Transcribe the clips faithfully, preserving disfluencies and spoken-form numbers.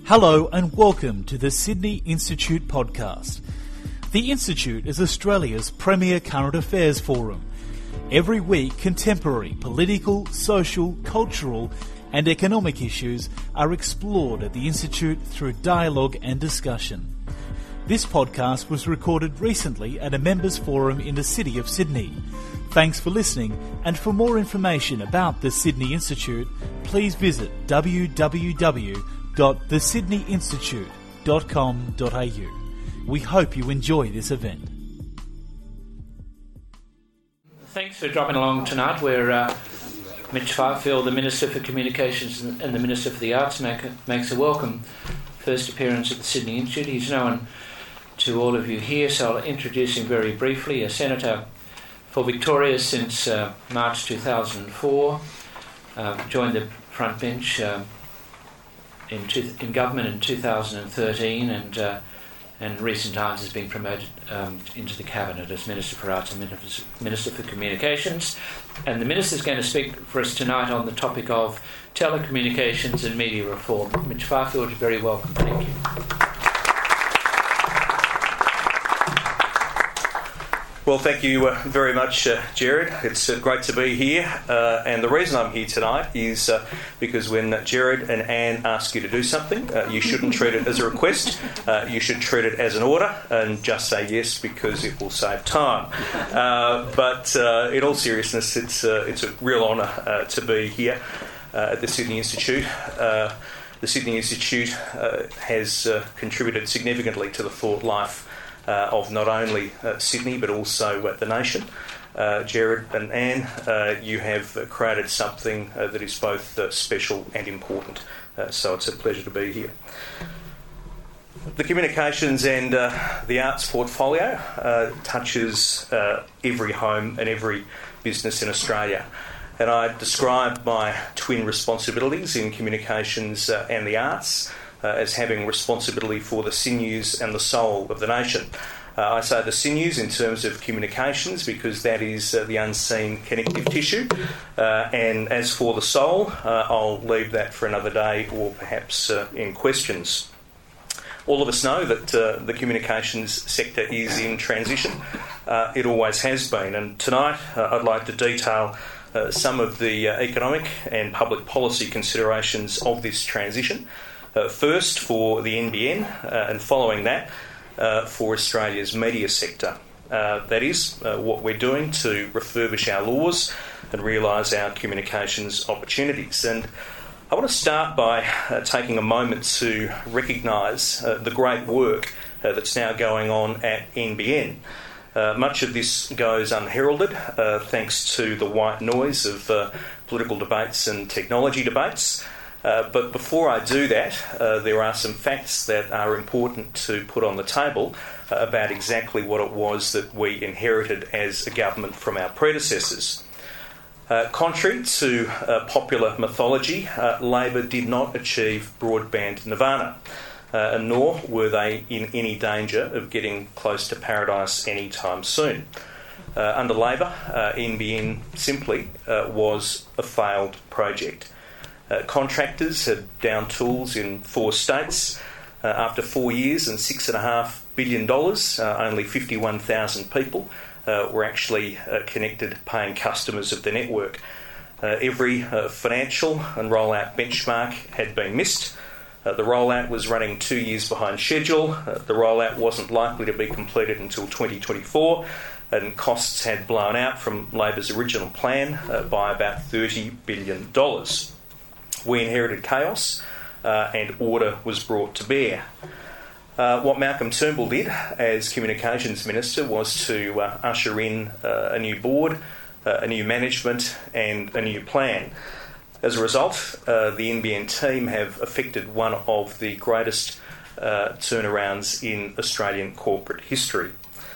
Hello and welcome to the Sydney Institute podcast. The Institute is Australia's premier current affairs forum. Every week, contemporary political, social, cultural and economic issues are explored at the Institute through dialogue and discussion. This podcast was recorded recently at a members' forum in the City of Sydney. Thanks for listening, and for more information about the Sydney Institute, please visit w w w dot the sydney institute dot com dot a u. We hope you enjoy this event. Thanks for dropping along tonight. We're uh, Mitch Fifield, the Minister for Communications and the Minister for the Arts, make, makes a welcome first appearance at the Sydney Institute. He's known to all of you here, so I'll introduce him very briefly. A Senator for Victoria since uh, March two thousand four, uh, joined the front bench uh, in, two, in government in two thousand thirteen, and uh, and in recent times has been promoted um, into the Cabinet as Minister for Arts and Minister for Communications. And the Minister's going to speak for us tonight on the topic of telecommunications and media reform. Mitch Fifield, you're very welcome. Thank you. Well, thank you uh, very much, uh, Jared. It's uh, great to be here. Uh, and the reason I'm here tonight is uh, because when Jared and Anne ask you to do something, uh, you shouldn't treat it as a request. Uh, you should treat it as an order and just say yes, because it will save time. Uh, but uh, in all seriousness, it's, uh, it's a real honour uh, to be here uh, at the Sydney Institute. Uh, the Sydney Institute uh, has uh, contributed significantly to the thought life Uh, of not only uh, Sydney but also uh, the nation. Uh, Jared and Anne, uh, you have uh, created something uh, that is both uh, special and important, uh, so it's a pleasure to be here. The communications and uh, the arts portfolio uh, touches uh, every home and every business in Australia, and I describe my twin responsibilities in communications uh, and the arts Uh, as having responsibility for the sinews and the soul of the nation. Uh, I say the sinews in terms of communications because that is uh, the unseen connective tissue, uh, and as for the soul, uh, I'll leave that for another day or perhaps uh, in questions. All of us know that uh, the communications sector is in transition. Uh, it always has been, and tonight uh, I'd like to detail uh, some of the uh, economic and public policy considerations of this transition. Uh, first for the N B N, uh, and following that uh, for Australia's media sector. Uh, that is uh, what we're doing to refurbish our laws and realise our communications opportunities. And I want to start by uh, taking a moment to recognise uh, the great work uh, that's now going on at N B N. Uh, much of this goes unheralded uh, thanks to the white noise of uh, political debates and technology debates. Uh, but before I do that, uh, there are some facts that are important to put on the table uh, about exactly what it was that we inherited as a government from our predecessors. Uh, contrary to uh, popular mythology, uh, Labor did not achieve broadband nirvana, uh, nor were they in any danger of getting close to paradise anytime soon. Uh, under Labor, uh, N B N simply uh, was a failed project. Uh, contractors had downed tools in four states. Uh, after four years and six and a half billion dollars, uh, only fifty-one thousand people uh, were actually uh, connected, paying customers of the network. Uh, every uh, financial and rollout benchmark had been missed. Uh, the rollout was running two years behind schedule. Uh, the rollout wasn't likely to be completed until twenty twenty-four, and costs had blown out from Labor's original plan uh, by about thirty billion dollars. We inherited chaos uh, and order was brought to bear. Uh, what Malcolm Turnbull did as Communications Minister was to uh, usher in uh, a new board, uh, a new management and a new plan. As a result, uh, the N B N team have effected one of the greatest uh, turnarounds in Australian corporate history.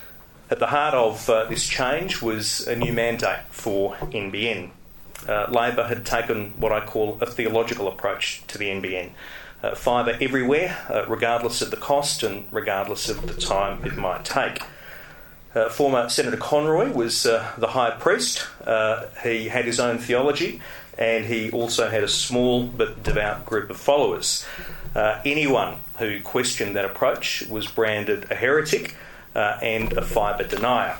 At the heart of uh, this change was a new mandate for N B N. Uh, Labor had taken what I call a theological approach to the N B N. Uh, fibre everywhere, uh, regardless of the cost and regardless of the time it might take. Uh, former Senator Conroy was uh, the high priest. Uh, he had his own theology, and he also had a small but devout group of followers. Uh, anyone who questioned that approach was branded a heretic uh, and a fibre denier.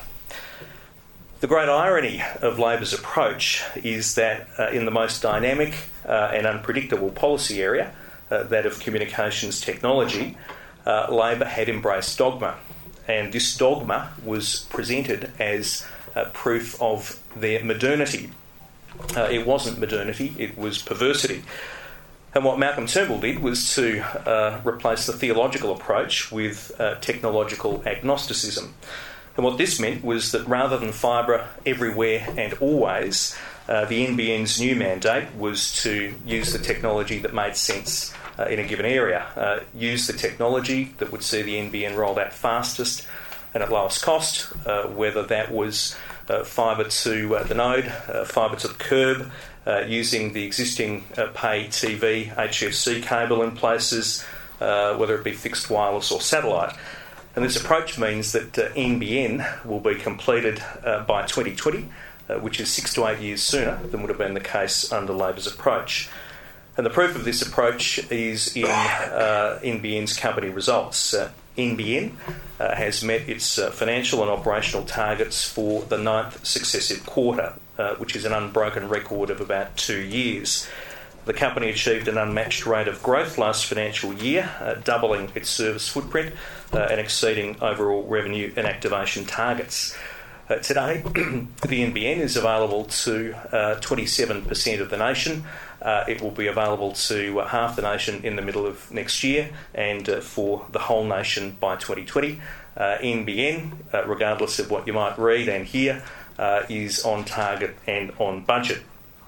The great irony of Labor's approach is that uh, in the most dynamic uh, and unpredictable policy area, uh, that of communications technology, uh, Labor had embraced dogma. And this dogma was presented as uh, proof of their modernity. Uh, it wasn't modernity, it was perversity. And what Malcolm Turnbull did was to uh, replace the theological approach with uh, technological agnosticism. And what this meant was that rather than fibre everywhere and always, uh, the N B N's new mandate was to use the technology that made sense uh, in a given area, uh, use the technology that would see the N B N rolled out fastest and at lowest cost, uh, whether that was uh, fibre to uh, the node, uh, fibre to the curb, uh, using the existing uh, pay T V H F C cable in places, uh, whether it be fixed wireless or satellite. And this approach means that uh, N B N will be completed uh, by twenty twenty, uh, which is six to eight years sooner than would have been the case under Labor's approach. And the proof of this approach is in uh, N B N's company results. Uh, N B N uh, has met its uh, financial and operational targets for the ninth successive quarter, uh, which is an unbroken record of about two years. The company achieved an unmatched rate of growth last financial year, uh, doubling its service footprint uh, and exceeding overall revenue and activation targets. Uh, today, the N B N is available to uh, twenty-seven percent of the nation. Uh, it will be available to uh, half the nation in the middle of next year and uh, for the whole nation by twenty twenty. Uh, N B N, uh, regardless of what you might read and hear, uh, is on target and on budget.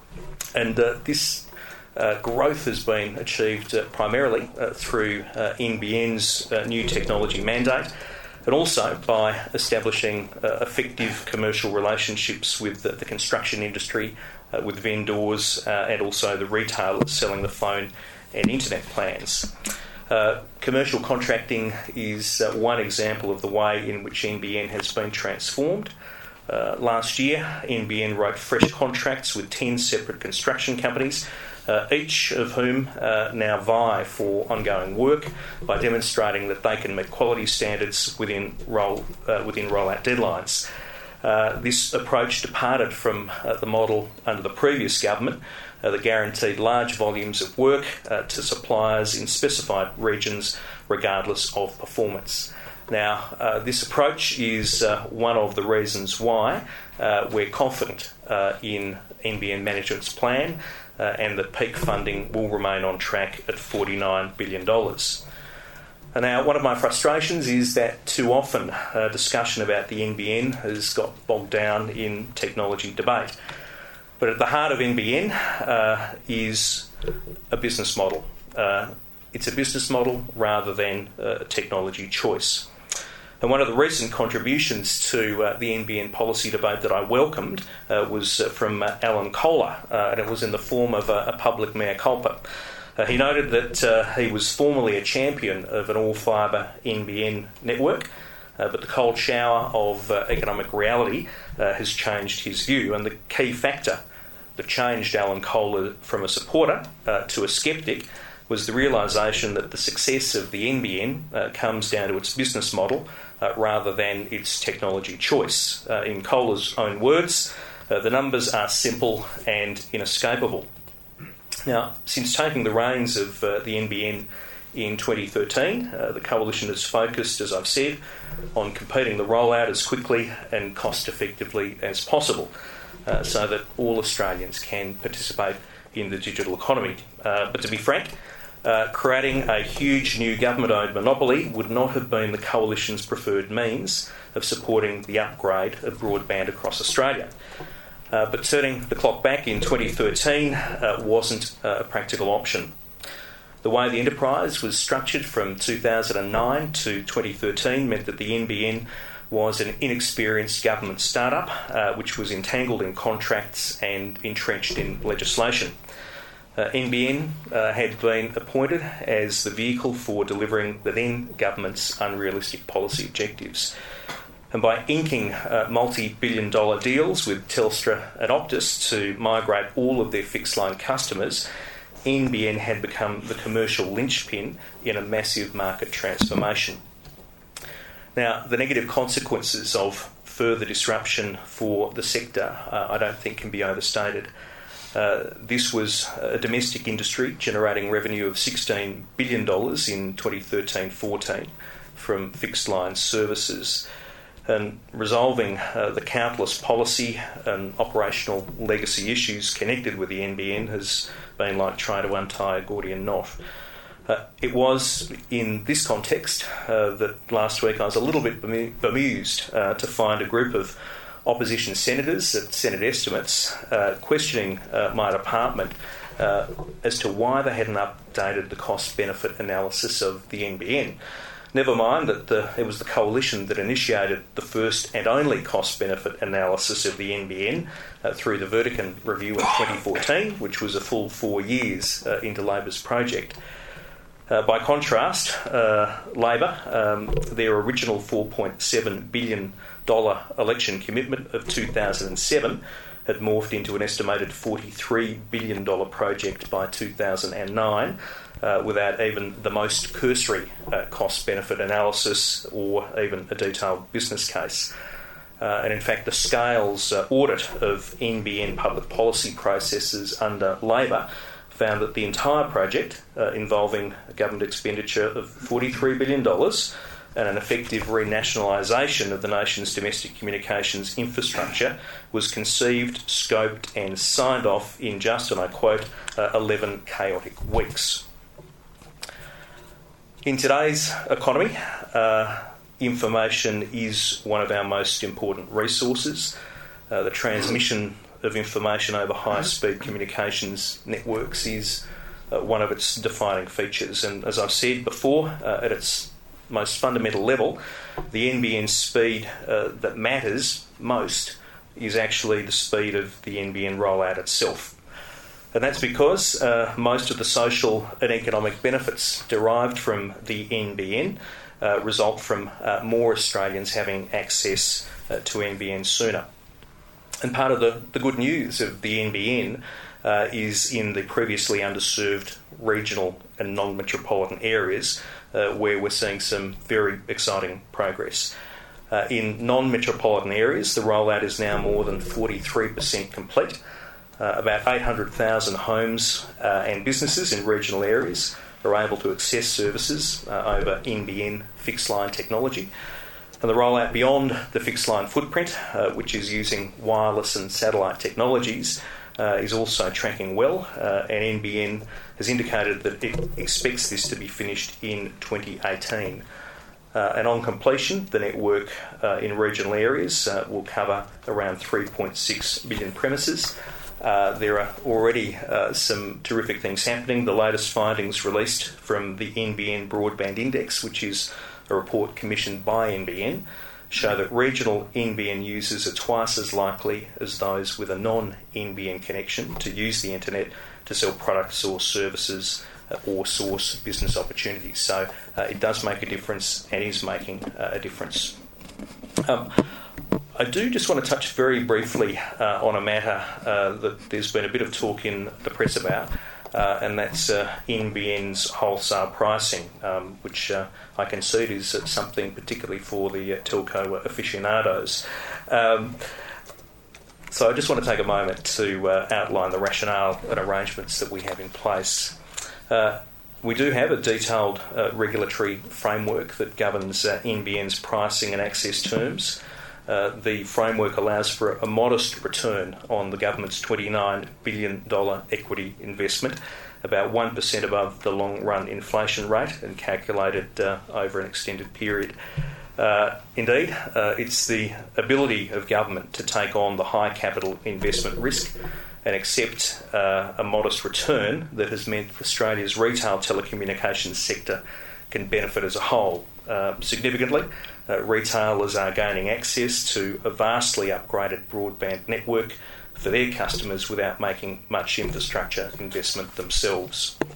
And uh, this Uh, growth has been achieved uh, primarily uh, through uh, N B N's uh, new technology mandate and also by establishing uh, effective commercial relationships with the, the construction industry, uh, with vendors uh, and also the retailers selling the phone and internet plans. Uh, commercial contracting is uh, one example of the way in which N B N has been transformed. Uh, last year, N B N wrote fresh contracts with ten separate construction companies, Uh, each of whom uh, now vie for ongoing work by demonstrating that they can meet quality standards within roll uh, within rollout deadlines. Uh, this approach departed from uh, the model under the previous government uh, that guaranteed large volumes of work uh, to suppliers in specified regions regardless of performance. Now, uh, this approach is uh, one of the reasons why uh, we're confident uh, in N B N management's plan uh, and that peak funding will remain on track at forty-nine billion dollars. And now, one of my frustrations is that too often uh, discussion about the N B N has got bogged down in technology debate. But at the heart of N B N uh, is a business model. Uh, it's a business model rather than a technology choice. And one of the recent contributions to uh, the N B N policy debate that I welcomed uh, was uh, from uh, Alan Kohler, uh, and it was in the form of a, a public mea culpa. Uh, he noted that uh, he was formerly a champion of an all-fibre N B N network, uh, but the cold shower of uh, economic reality uh, has changed his view. And the key factor that changed Alan Kohler from a supporter uh, to a sceptic was the realisation that the success of the N B N uh, comes down to its business model uh, rather than its technology choice. Uh, in Kohler's own words, uh, the numbers are simple and inescapable. Now, since taking the reins of uh, the N B N in twenty thirteen, uh, the Coalition has focused, as I've said, on completing the rollout as quickly and cost effectively as possible uh, so that all Australians can participate in the digital economy. Uh, but to be frank, Uh, creating a huge new government-owned monopoly would not have been the Coalition's preferred means of supporting the upgrade of broadband across Australia. Uh, but turning the clock back in twenty thirteen uh, wasn't uh, a practical option. The way the enterprise was structured from two thousand nine to twenty thirteen meant that the N B N was an inexperienced government startup uh, which was entangled in contracts and entrenched in legislation. Uh, N B N uh, had been appointed as the vehicle for delivering the then government's unrealistic policy objectives. And by inking uh, multi-billion dollar deals with Telstra and Optus to migrate all of their fixed line customers, N B N had become the commercial linchpin in a massive market transformation. Now, the negative consequences of further disruption for the sector, uh, I don't think can be overstated. Uh, this was a domestic industry generating revenue of sixteen billion dollars in twenty thirteen fourteen from fixed line services, and resolving uh, the countless policy and operational legacy issues connected with the N B N has been like trying to untie a Gordian knot. Uh, it was in this context uh, that last week I was a little bit bemused uh, to find a group of opposition senators at Senate Estimates uh, questioning uh, my department uh, as to why they hadn't updated the cost-benefit analysis of the N B N. Never mind that the, it was the coalition that initiated the first and only cost-benefit analysis of the N B N uh, through the Vertican review in twenty fourteen, which was a full four years uh, into Labor's project. Uh, by contrast, uh, Labor, um, their original four point seven billion dollars election commitment of two thousand seven had morphed into an estimated forty-three billion dollars project by two thousand nine, uh, without even the most cursory uh, cost-benefit analysis or even a detailed business case. Uh, and in fact, the Scales uh, audit of N B N public policy processes under Labor found that the entire project, uh, involving a government expenditure of forty-three billion dollars and an effective renationalisation of the nation's domestic communications infrastructure, was conceived, scoped and signed off in just, and I quote, uh, eleven chaotic weeks. In today's economy, uh, information is one of our most important resources. Uh, the transmission of information over high-speed communications networks is uh, one of its defining features. And as I've said before, uh, at its most fundamental level, the N B N speed uh, that matters most is actually the speed of the N B N rollout itself. And that's because uh, most of the social and economic benefits derived from the N B N uh, result from uh, more Australians having access uh, to N B N sooner. And part of the, the good news of the N B N uh, is in the previously underserved regional and non-metropolitan areas uh, where we're seeing some very exciting progress. Uh, in non-metropolitan areas, the rollout is now more than forty-three percent complete. Uh, about eight hundred thousand homes uh, and businesses in regional areas are able to access services uh, over N B N fixed line technology. And the rollout beyond the fixed line footprint, uh, which is using wireless and satellite technologies, uh, is also tracking well, uh, and N B N has indicated that it expects this to be finished in twenty eighteen. Uh, and on completion, the network uh, in regional areas uh, will cover around three point six million premises. Uh, there are already uh, some terrific things happening. The latest findings released from the N B N Broadband Index, which is a report commissioned by N B N, show that regional N B N users are twice as likely as those with a non-N B N connection to use the internet to sell products or services uh, or source business opportunities. So uh, it does make a difference and is making uh, a difference. Um, I do just want to touch very briefly uh, on a matter uh, that there's been a bit of talk in the press about, uh, and that's uh, N B N's wholesale pricing, um, which uh, I concede is something particularly for the uh, telco aficionados. Um, so I just want to take a moment to uh, outline the rationale and arrangements that we have in place. Uh, we do have a detailed uh, regulatory framework that governs uh, N B N's pricing and access terms. Uh, the framework allows for a modest return on the government's twenty-nine billion dollars equity investment, about one percent above the long-run inflation rate and calculated uh, over an extended period. Uh, indeed, uh, it's the ability of government to take on the high capital investment risk and accept uh, a modest return that has meant Australia's retail telecommunications sector can benefit as a whole. Uh, significantly, uh, retailers are gaining access to a vastly upgraded broadband network for their customers without making much infrastructure investment themselves.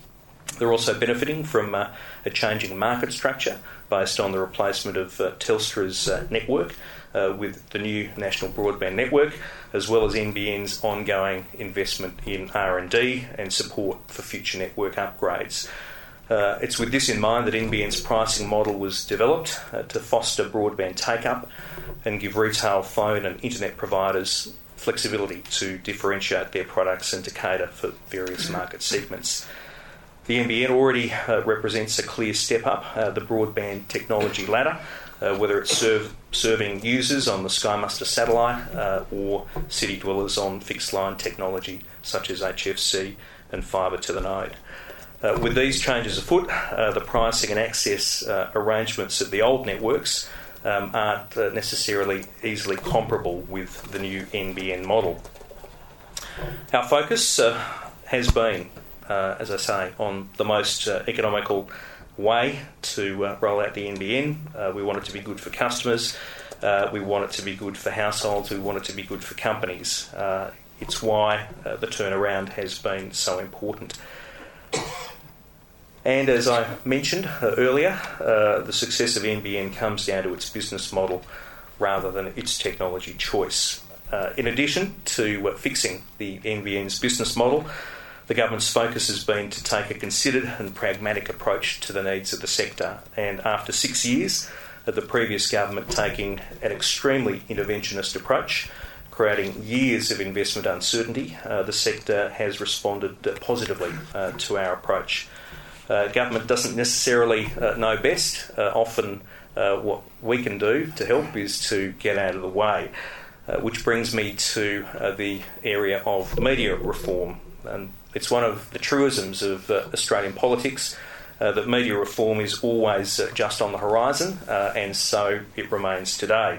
They're also benefiting from uh, a changing market structure based on the replacement of uh, Telstra's uh, network uh, with the new national broadband network, as well as N B N's ongoing investment in R and D and support for future network upgrades. Uh, it's with this in mind that N B N's pricing model was developed uh, to foster broadband take-up and give retail phone and internet providers flexibility to differentiate their products and to cater for various market segments. The N B N already uh, represents a clear step up uh, the broadband technology ladder, uh, whether it's serve, serving users on the Sky Muster satellite uh, or city dwellers on fixed line technology such as H F C and fibre to the node. Uh, with these changes afoot, uh, the pricing and access uh, arrangements of the old networks um, aren't uh, necessarily easily comparable with the new N B N model. Our focus uh, has been, uh, as I say, on the most uh, economical way to uh, roll out the N B N. Uh, we want it to be good for customers, uh, we want it to be good for households, we want it to be good for companies. Uh, it's why uh, the turnaround has been so important. And as I mentioned uh, earlier, uh, the success of N B N comes down to its business model rather than its technology choice. Uh, in addition to uh, fixing the N B N's business model, the government's focus has been to take a considered and pragmatic approach to the needs of the sector. And after six years of the previous government taking an extremely interventionist approach, creating years of investment uncertainty, uh, the sector has responded uh, positively uh, to our approach. Uh, government doesn't necessarily uh, know best. Uh, often uh, what we can do to help is to get out of the way, uh, which brings me to uh, the area of media reform. And it's one of the truisms of uh, Australian politics uh, that media reform is always uh, just on the horizon, uh, and so it remains today.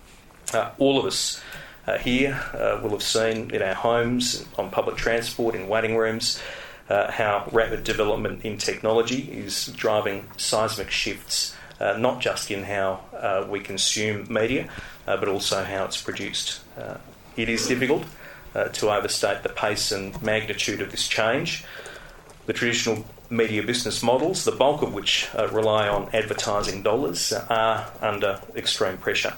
Uh, all of us uh, here uh, will have seen in our homes, on public transport, in waiting rooms, Uh, how rapid development in technology is driving seismic shifts, uh, not just in how uh, we consume media, uh, but also how it's produced. Uh, it is difficult uh, to overstate the pace and magnitude of this change. The traditional media business models, the bulk of which uh, rely on advertising dollars, uh, are under extreme pressure.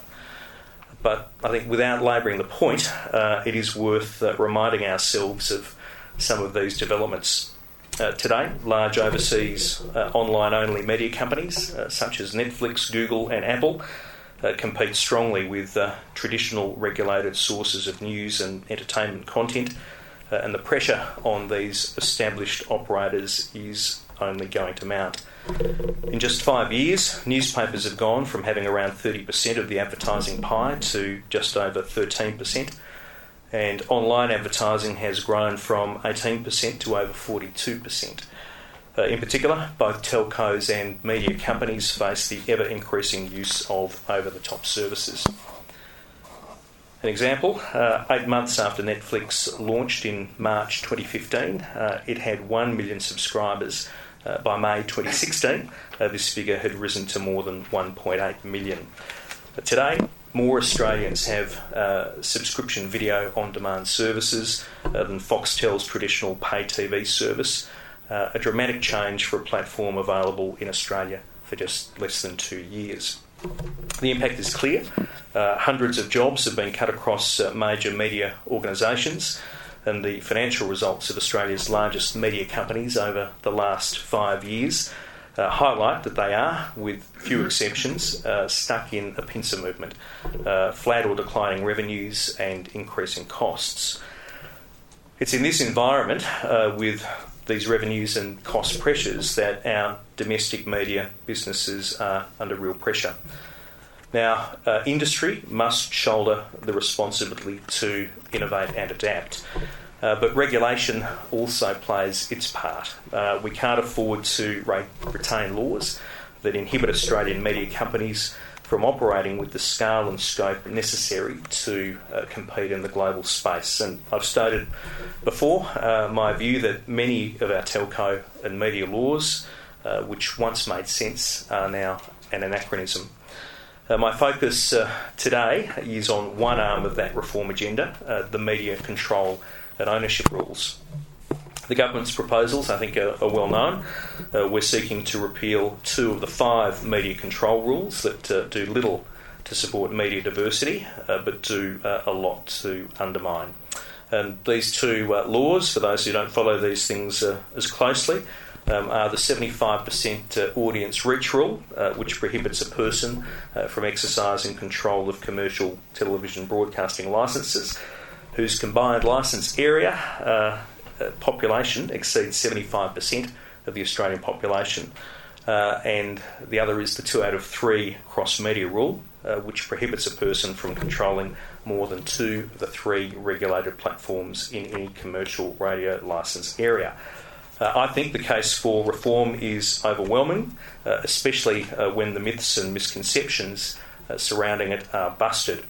But I think without labouring the point, uh, it is worth uh, reminding ourselves of some of these developments. Uh, today, large overseas uh, online-only media companies uh, such as Netflix, Google and Apple uh, compete strongly with uh, traditional regulated sources of news and entertainment content, uh, and the pressure on these established operators is only going to mount. In just five years, newspapers have gone from having around thirty percent of the advertising pie to just over thirteen percent. And online advertising has grown from eighteen percent to over forty-two percent. Uh, in particular, both telcos and media companies face the ever-increasing use of over-the-top services. An example, uh, eight months after Netflix launched in March twenty fifteen, uh, it had one million subscribers. Uh, by May twenty sixteen, uh, this figure had risen to more than one point eight million. But today, more Australians have uh, subscription video on-demand services uh, than Foxtel's traditional pay T V service, uh, a dramatic change for a platform available in Australia for just less than two years. The impact is clear. Uh, hundreds of jobs have been cut across uh, major media organisations, and the financial results of Australia's largest media companies over the last five years Uh, highlight that they are, with few exceptions, uh, stuck in a pincer movement, uh, flat or declining revenues and increasing costs. It's in this environment, uh, with these revenues and cost pressures, that our domestic media businesses are under real pressure. Now, uh, industry must shoulder the responsibility to innovate and adapt. Uh, but regulation also plays its part. Uh, we can't afford to re- retain laws that inhibit Australian media companies from operating with the scale and scope necessary to uh, compete in the global space. And I've stated before uh, my view that many of our telco and media laws, uh, which once made sense, are now an anachronism. Uh, my focus uh, today is on one arm of that reform agenda, uh, the media control and ownership rules. The government's proposals, I think, are, are well known. Uh, we're seeking to repeal two of the five media control rules that uh, do little to support media diversity, uh, but do uh, a lot to undermine. And these two uh, laws, for those who don't follow these things uh, as closely, um, are the seventy-five percent uh, audience reach rule, uh, which prohibits a person uh, from exercising control of commercial television broadcasting licences whose combined licence area uh, uh, population exceeds seventy-five percent of the Australian population. Uh, and the other is the two out of three cross-media rule, uh, which prohibits a person from controlling more than two of the three regulated platforms in any commercial radio licence area. Uh, I think the case for reform is overwhelming, uh, especially uh, when the myths and misconceptions uh, surrounding it are busted.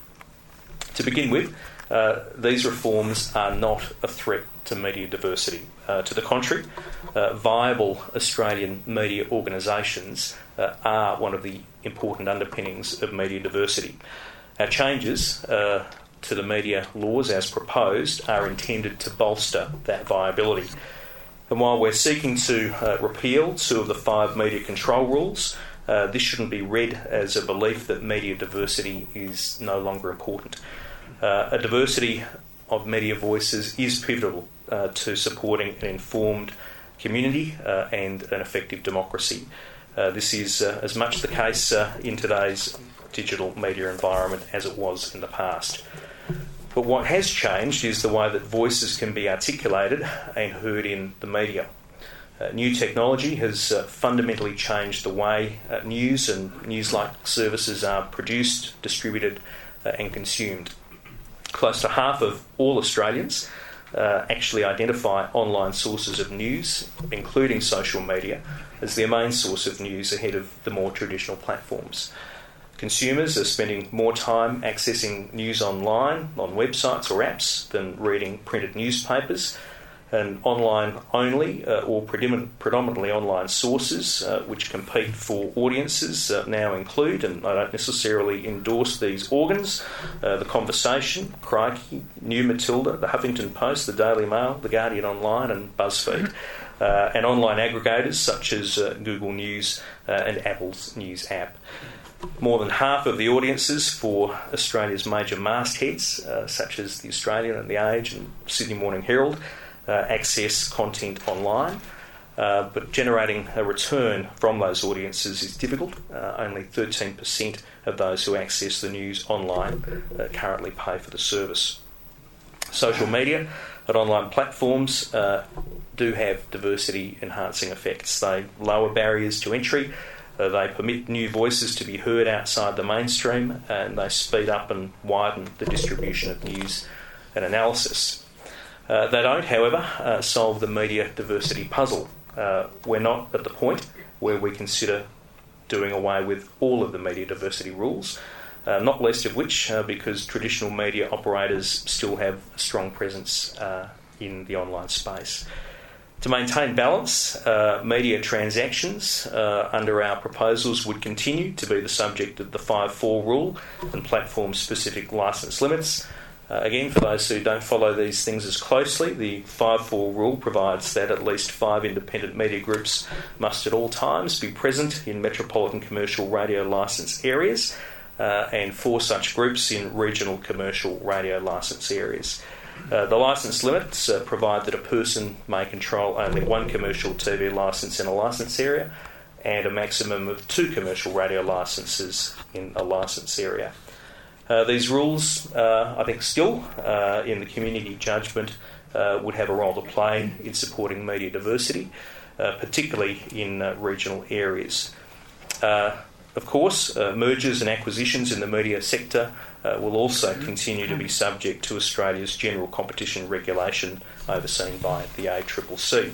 To begin with, uh, these reforms are not a threat to media diversity. Uh, to the contrary, uh, viable Australian media organisations uh, are one of the important underpinnings of media diversity. Our changes uh, to the media laws as proposed are intended to bolster that viability. And while we're seeking to uh, repeal two of the five media control rules, uh, this shouldn't be read as a belief that media diversity is no longer important. Uh, a diversity of media voices is pivotal uh, to supporting an informed community uh, and an effective democracy. Uh, this is uh, as much the case uh, in today's digital media environment as it was in the past. But what has changed is the way that voices can be articulated and heard in the media. Uh, new technology has uh, fundamentally changed the way uh, news and news-like services are produced, distributed uh, and consumed. Close to half of all Australians uh, actually identify online sources of news, including social media, as their main source of news ahead of the more traditional platforms. Consumers are spending more time accessing news online, on websites or apps, than reading printed newspapers, and online-only uh, or predominantly online sources uh, which compete for audiences uh, now include, and I don't necessarily endorse these organs, uh, The Conversation, Crikey, New Matilda, The Huffington Post, The Daily Mail, The Guardian Online and BuzzFeed, uh, and online aggregators such as uh, Google News uh, and Apple's News app. More than half of the audiences for Australia's major mastheads, uh, such as The Australian and The Age and Sydney Morning Herald, Uh, access content online, uh, but generating a return from those audiences is difficult. Uh, only thirteen percent of those who access the news online uh, currently pay for the service. Social media and online platforms uh, do have diversity enhancing effects. They lower barriers to entry, uh, they permit new voices to be heard outside the mainstream, and they speed up and widen the distribution of news and analysis. Uh, they don't, however, uh, solve the media diversity puzzle. Uh, we're not at the point where we consider doing away with all of the media diversity rules, uh, not least of which uh, because traditional media operators still have a strong presence uh, in the online space. To maintain balance, uh, media transactions uh, under our proposals would continue to be the subject of the five four rule and platform-specific licence limits. Uh, again, for those who don't follow these things as closely, the five four rule provides that at least five independent media groups must at all times be present in metropolitan commercial radio licence areas uh, and four such groups in regional commercial radio licence areas. Uh, the licence limits uh, provide that a person may control only one commercial T V licence in a licence area and a maximum of two commercial radio licences in a licence area. Uh, these rules, uh, I think still, uh, in the community judgment, uh, would have a role to play in supporting media diversity, uh, particularly in uh, regional areas. Uh, of course, uh, mergers and acquisitions in the media sector uh, will also continue to be subject to Australia's general competition regulation overseen by the A C C C.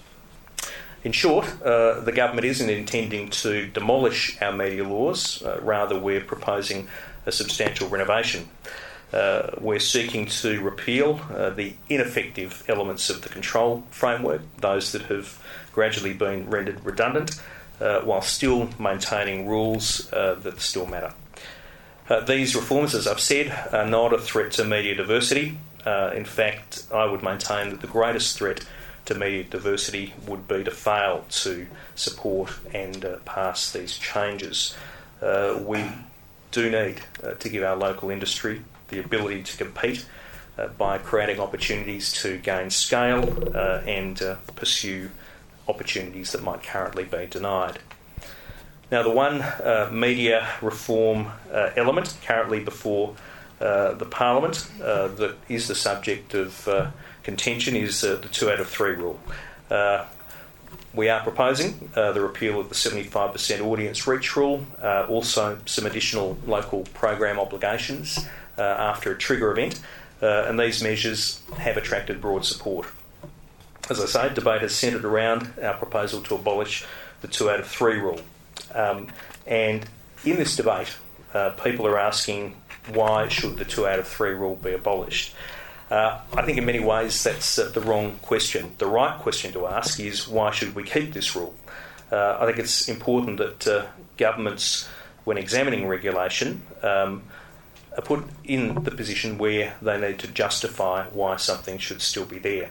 In short, uh, the government isn't intending to demolish our media laws, uh, rather we're proposing a substantial renovation. Uh, we're seeking to repeal uh, the ineffective elements of the control framework, those that have gradually been rendered redundant, uh, while still maintaining rules uh, that still matter. Uh, these reforms, as I've said, are not a threat to media diversity. Uh, in fact, I would maintain that the greatest threat to media diversity would be to fail to support and uh, pass these changes. Uh, we do need uh, to give our local industry the ability to compete uh, by creating opportunities to gain scale uh, and uh, pursue opportunities that might currently be denied. Now, the one uh, media reform uh, element currently before uh, the Parliament uh, that is the subject of uh, contention is uh, the two out of three rule. Uh, we are proposing uh, the repeal of the seventy-five percent audience reach rule, uh, also some additional local program obligations uh, after a trigger event, uh, and these measures have attracted broad support. As I say, debate has centred around our proposal to abolish the two out of three rule. Um, and in this debate, uh, people are asking why should the two out of three rule be abolished? Uh, I think in many ways that's uh, the wrong question. The right question to ask is why should we keep this rule? Uh, I think it's important that uh, governments, when examining regulation, um, are put in the position where they need to justify why something should still be there.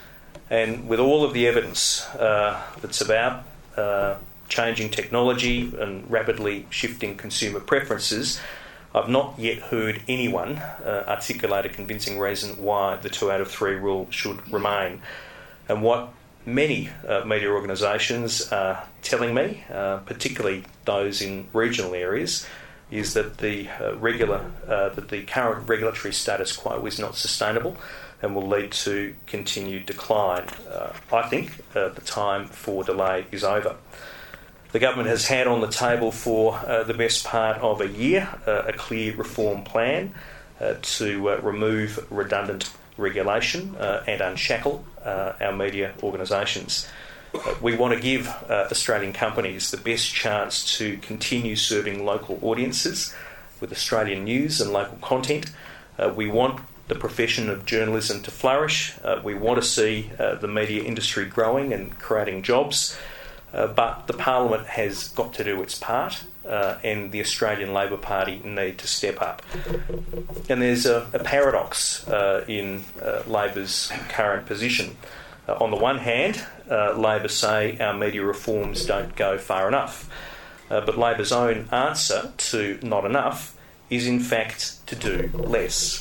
And with all of the evidence uh, that's about uh, changing technology and rapidly shifting consumer preferences, I've not yet heard anyone uh, articulate a convincing reason why the two out of three rule should remain. And what many uh, media organisations are telling me, uh, particularly those in regional areas, is that the uh, regular uh, that the current regulatory status quo is not sustainable and will lead to continued decline. Uh, I think uh, the time for delay is over. The government has had on the table for uh, the best part of a year uh, a clear reform plan uh, to uh, remove redundant regulation uh, and unshackle uh, our media organisations. Uh, we want to give uh, Australian companies the best chance to continue serving local audiences with Australian news and local content. Uh, we want the profession of journalism to flourish. Uh, we want to see uh, the media industry growing and creating jobs. Uh, but the Parliament has got to do its part, uh, and the Australian Labor Party need to step up. And there's a, a paradox uh, in uh, Labor's current position. Uh, on the one hand, uh, Labor say our media reforms don't go far enough, uh, but Labor's own answer to not enough is in fact to do less.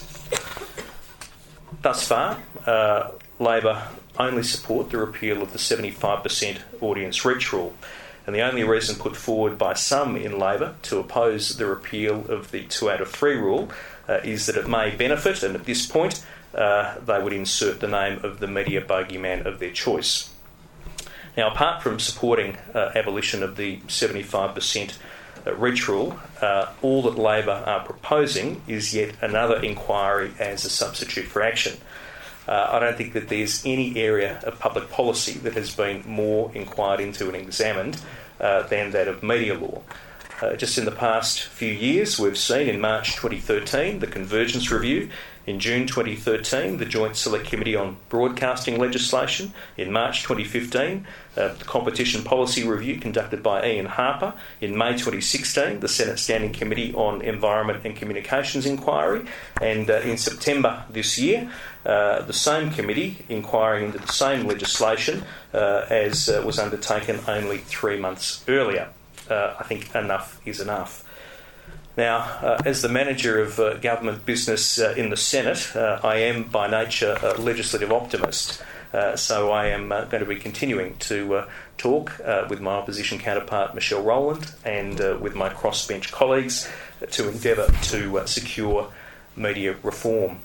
Thus far, uh, Labor only support the repeal of the seventy-five percent audience reach rule. And the only reason put forward by some in Labor to oppose the repeal of the two out of three rule uh, is that it may benefit, and at this point uh, they would insert the name of the media bogeyman of their choice. Now, apart from supporting uh, abolition of the seventy-five percent uh, reach rule, uh, all that Labor are proposing is yet another inquiry as a substitute for action. Uh, I don't think that there's any area of public policy that has been more inquired into and examined uh, than that of media law. Uh, just in the past few years, we've seen in March twenty thirteen the Convergence Review, in June twenty thirteen the Joint Select Committee on Broadcasting Legislation, in March twenty fifteen uh, the Competition Policy Review conducted by Ian Harper, in May twenty sixteen the Senate Standing Committee on Environment and Communications Inquiry, and uh, in September this year uh, the same committee inquiring into the same legislation uh, as uh, was undertaken only three months earlier. Uh, I think enough is enough. Now, uh, as the manager of uh, government business uh, in the Senate, uh, I am by nature a legislative optimist. Uh, so I am uh, going to be continuing to uh, talk uh, with my opposition counterpart Michelle Rowland and uh, with my crossbench colleagues uh, to endeavour to uh, secure media reform.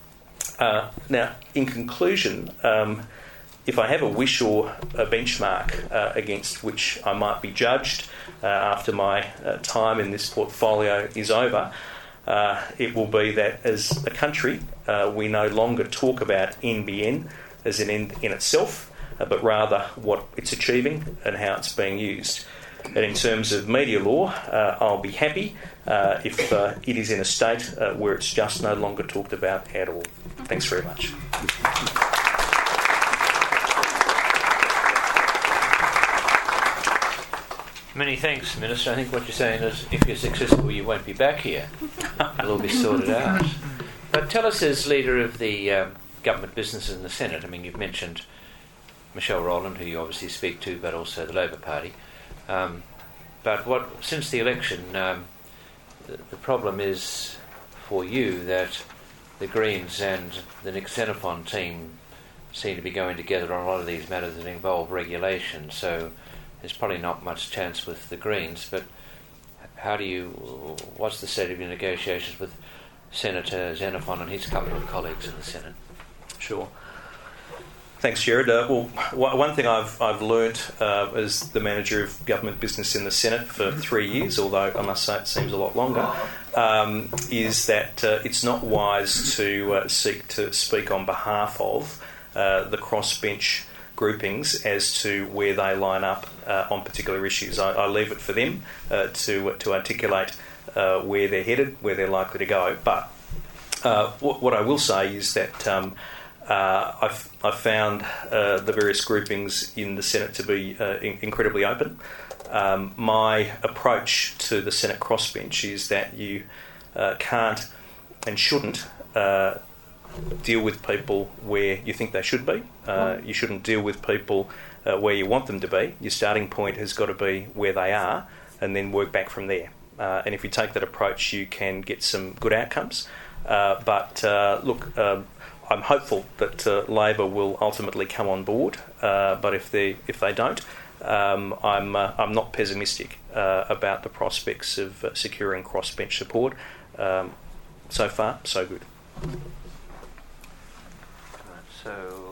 Uh, now, in conclusion, um, if I have a wish or a benchmark uh, against which I might be judged uh, after my uh, time in this portfolio is over, uh, it will be that as a country uh, we no longer talk about N B N as an end in itself, uh, but rather what it's achieving and how it's being used. And in terms of media law, uh, I'll be happy uh, if uh, it is in a state uh, where it's just no longer talked about at all. Thanks very much. Many thanks, Minister. I think what you're saying is if you're successful, you won't be back here. It'll be sorted out. But tell us, as leader of the um, government business in the Senate, I mean, you've mentioned Michelle Rowland, who you obviously speak to, but also the Labor Party. Um, but what since the election, um, the, the problem is for you that the Greens and the Nick Xenophon team seem to be going together on a lot of these matters that involve regulation. So there's probably not much chance with the Greens. But how do you? What's the state of your negotiations with Senator Xenophon and his couple of colleagues in the Senate? Sure. Thanks, Jared. Uh, well, w- one thing I've I've learnt uh, as the manager of government business in the Senate for three years, although I must say it seems a lot longer, um, is that uh, it's not wise to uh, seek to speak on behalf of uh, the crossbench groupings as to where they line up uh, on particular issues. I, I leave it for them uh, to to articulate uh, where they're headed, where they're likely to go. But uh, what, what I will say is that. Um, Uh, I've, I've found uh, the various groupings in the Senate to be uh, in- incredibly open. Um, my approach to the Senate crossbench is that you uh, can't and shouldn't uh, deal with people where you think they should be. Uh, you shouldn't deal with people uh, where you want them to be. Your starting point has got to be where they are and then work back from there. Uh, and if you take that approach, you can get some good outcomes. Uh, but uh, look... Um, I'm hopeful that uh, Labor will ultimately come on board, uh, but if they if they don't, um, I'm uh, I'm not pessimistic uh, about the prospects of uh, securing crossbench support. Um, so far, so good. So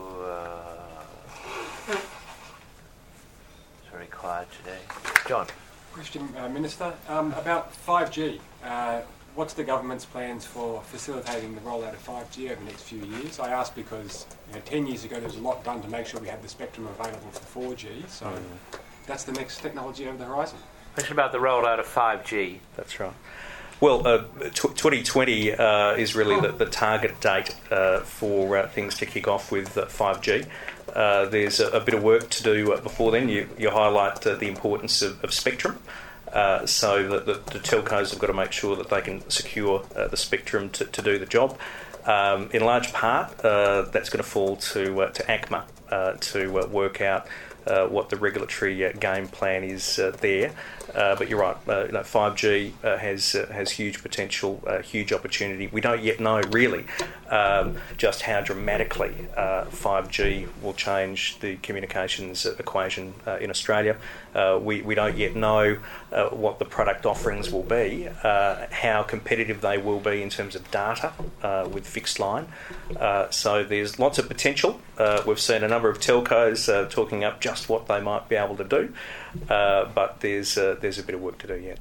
uh, it's very quiet today. John. Question, uh, Minister, um, about five G. Uh, What's the government's plans for facilitating the rollout of five G over the next few years? I ask because you know, ten years ago there was a lot done to make sure we had the spectrum available for four G, so mm. that's the next technology over the horizon. Question about the rollout of five G. That's right. Well, uh, t- twenty twenty uh, is really the, the target date uh, for uh, things to kick off with uh, five G. Uh, there's a, a bit of work to do uh, before then. You, you highlight uh, the importance of, of spectrum. Uh, so that the, the telcos have got to make sure that they can secure uh, the spectrum to, to do the job. Um, in large part, uh, that's going to fall to uh, to ACMA uh, to uh, work out uh, what the regulatory uh, game plan is uh, there. Uh, but you're right, uh, you know, five G uh, has uh, has huge potential, uh, huge opportunity. We don't yet know really um, just how dramatically uh, five G will change the communications equation uh, in Australia. Uh, we, we don't yet know uh, what the product offerings will be, uh, how competitive they will be in terms of data uh, with fixed line. Uh, so there's lots of potential. Uh, we've seen a number of telcos uh, talking up just what they might be able to do, uh, but there's uh, there's a bit of work to do yet.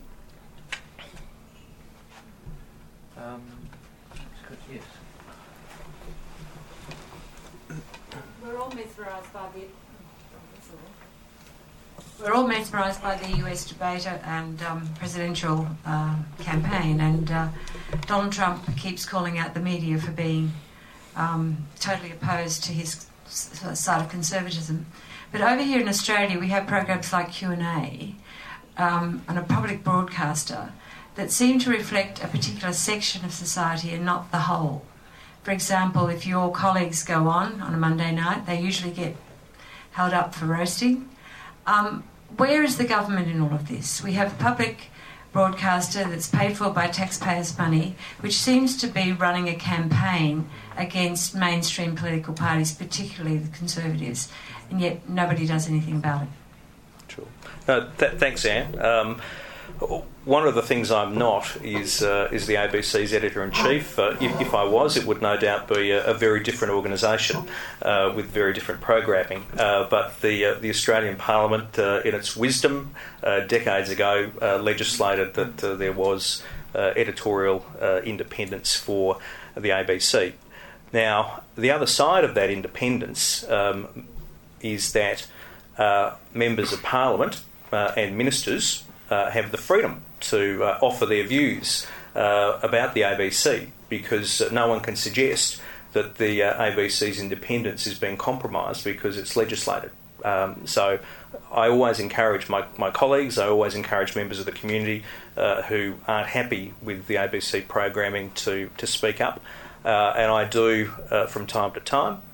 Um, good, yes. We're all mesmerised by the We're all mesmerised by the U S debate and um, presidential uh, campaign, and uh, Donald Trump keeps calling out the media for being um, totally opposed to his side of conservatism. But over here in Australia, we have programs like Q and A um, and a public broadcaster that seem to reflect a particular section of society and not the whole. For example, if your colleagues go on on a Monday night, they usually get held up for roasting. Um, where is the government in all of this? We have a public broadcaster that's paid for by taxpayers' money, which seems to be running a campaign against mainstream political parties, particularly the Conservatives, and yet nobody does anything about it. Sure. No, th- thanks, Anne. Um, one of the things I'm not is uh, is the A B C's editor-in-chief. Uh, if, if I was, it would no doubt be a, a very different organisation uh, with very different programming. Uh, but the uh, the Australian Parliament, uh, in its wisdom, uh, decades ago, uh, legislated that uh, there was uh, editorial uh, independence for the A B C. Now, the other side of that independence um, is that uh, members of Parliament uh, and ministers Uh, have the freedom to uh, offer their views uh, about the A B C, because uh, no one can suggest that the uh, A B C's independence is being compromised because it's legislated. Um, so I always encourage my, my colleagues, I always encourage members of the community uh, who aren't happy with the A B C programming to, to speak up. Uh, and I do uh, from time to time.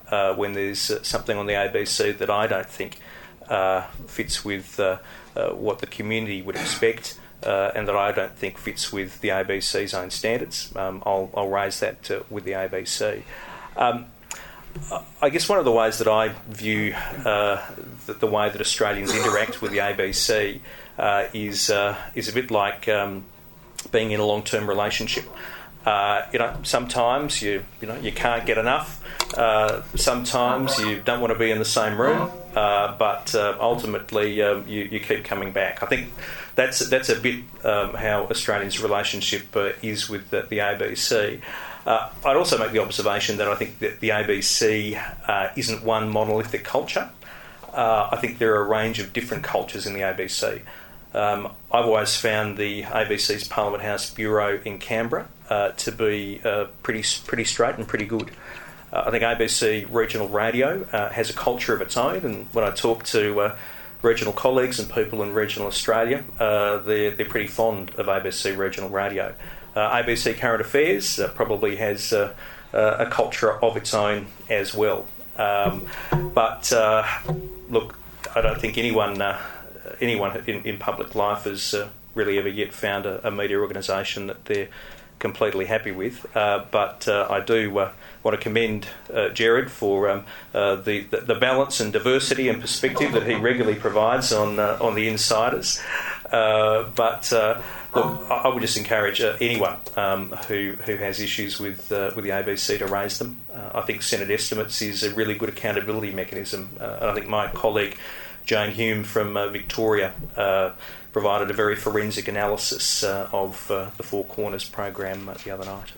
uh, when there's uh, something on the A B C that I don't think uh, fits with uh, uh, what the community would expect, uh, and that I don't think fits with the A B C's own standards. Um, I'll, I'll raise that uh, with the A B C. Um, I guess one of the ways that I view uh, the, the way that Australians interact with the A B C uh, is uh, is a bit like um, being in a long-term relationship. Uh, you know, sometimes you you know you can't get enough. Uh, sometimes you don't want to be in the same room, uh, but uh, ultimately um, you you keep coming back. I think that's that's a bit um, how Australians' relationship uh, is with the, the A B C. Uh, I'd also make the observation that I think that the A B C uh, isn't one monolithic culture. Uh, I think there are a range of different cultures in the A B C. Um, I've always found the A B C's Parliament House Bureau in Canberra uh, to be uh, pretty pretty straight and pretty good. Uh, I think A B C Regional Radio uh, has a culture of its own, and when I talk to uh, regional colleagues and people in regional Australia, uh, they're, they're pretty fond of A B C Regional Radio. Uh, A B C Current Affairs uh, probably has uh, uh, a culture of its own as well. Um, but uh, look, I don't think anyone uh, anyone in, in public life has uh, really ever yet found a, a media organisation that they're completely happy with. Uh, but uh, I do uh, want to commend uh, Gerard for um, uh, the, the the balance and diversity and perspective that he regularly provides on uh, on the Insiders. Uh, but uh, look, I would just encourage uh, anyone um, who who has issues with uh, with the A B C to raise them. Uh, I think Senate estimates is a really good accountability mechanism, uh, and I think my colleague Jane Hume from uh, Victoria uh, provided a very forensic analysis uh, of uh, the Four Corners program uh, the other night.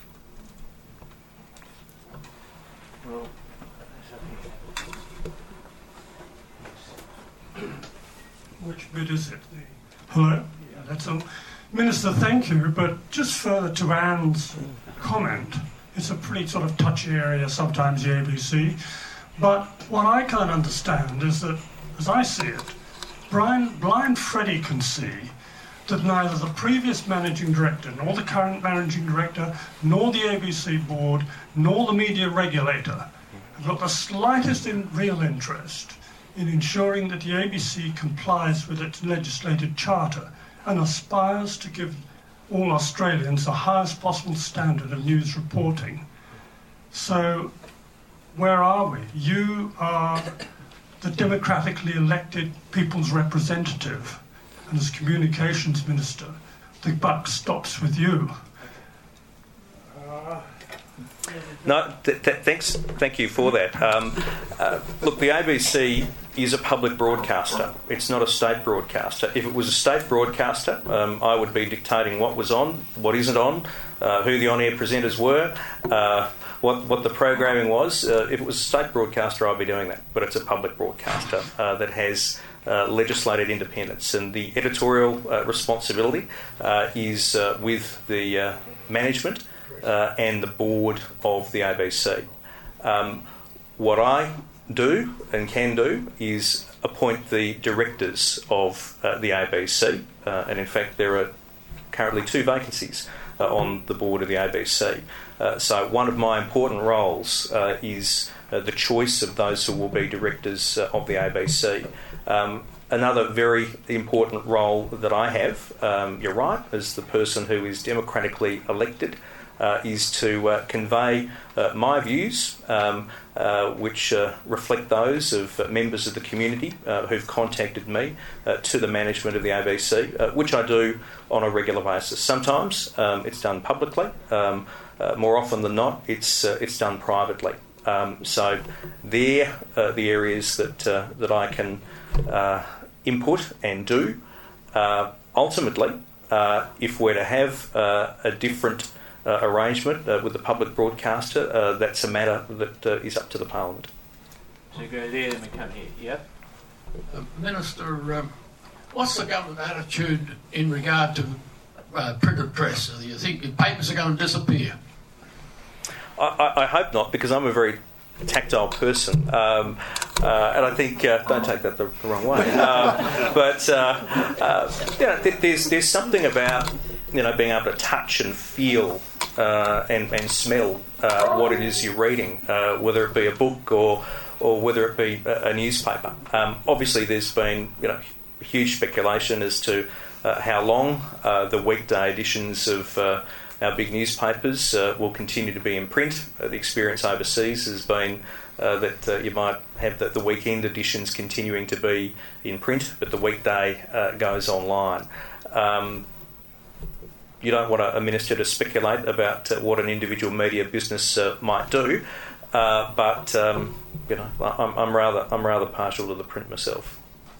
Well, which bit is it? The Hello? Yeah, that's all. Minister, thank you, but just further to Anne's comment, it's a pretty sort of touchy area sometimes, the A B C, but what I can't understand is that, as I see it, Brian, blind Freddie can see that neither the previous managing director, nor the current managing director, nor the A B C board, nor the media regulator have got the slightest in real interest in ensuring that the A B C complies with its legislated charter and aspires to give all Australians the highest possible standard of news reporting. So, where are we? You are the democratically elected people's representative, and as Communications Minister, the buck stops with you. No, th- th- thanks. Thank you for that. Um, uh, look, the A B C is a public broadcaster. It's not a state broadcaster. If it was a state broadcaster, um, I would be dictating what was on, what isn't on, uh, who the on-air presenters were, uh, what what the programming was. Uh, if it was a state broadcaster, I'd be doing that. But it's a public broadcaster uh, that has uh, legislated independence, and the editorial uh, responsibility uh, is uh, with the uh, management Uh, and the board of the A B C. Um, what I do and can do is appoint the directors of uh, the A B C, uh, and in fact there are currently two vacancies uh, on the board of the A B C. Uh, so one of my important roles uh, is uh, the choice of those who will be directors uh, of the A B C. Um, Another very important role that I have, um, you're right, as the person who is democratically elected, Uh, is to uh, convey uh, my views, um, uh, which uh, reflect those of uh, members of the community uh, who've contacted me uh, to the management of the A B C, uh, which I do on a regular basis. Sometimes um, it's done publicly. Um, uh, more often than not, it's uh, it's done privately. Um, so they're uh, the areas that uh, that I can uh, input and do. Uh, ultimately, uh, if we're to have uh, a different Uh, arrangement uh, with the public broadcaster, uh, that's a matter that uh, is up to the Parliament. So go there, then we come here. Yep. Uh, Minister, um, what's the government attitude in regard to uh, printed press? Do you think the papers are going to disappear? I, I, I hope not, because I'm a very tactile person, um, uh, and I think uh, don't take that the, the wrong way. Uh, but uh, uh, you know, th- there's there's something about you know being able to touch and feel uh, and, and smell uh, what it is you're reading, uh, whether it be a book or or whether it be a, a newspaper. Um, obviously, there's been you know huge speculation as to uh, how long uh, the weekday editions of uh, our big newspapers uh, will continue to be in print. Uh, the experience overseas has been uh, that uh, you might have the, the weekend editions continuing to be in print, but the weekday uh, goes online. Um, you don't want a, a minister to speculate about uh, what an individual media business uh, might do, uh, but um, you know, I'm, I'm rather I'm rather partial to the print myself.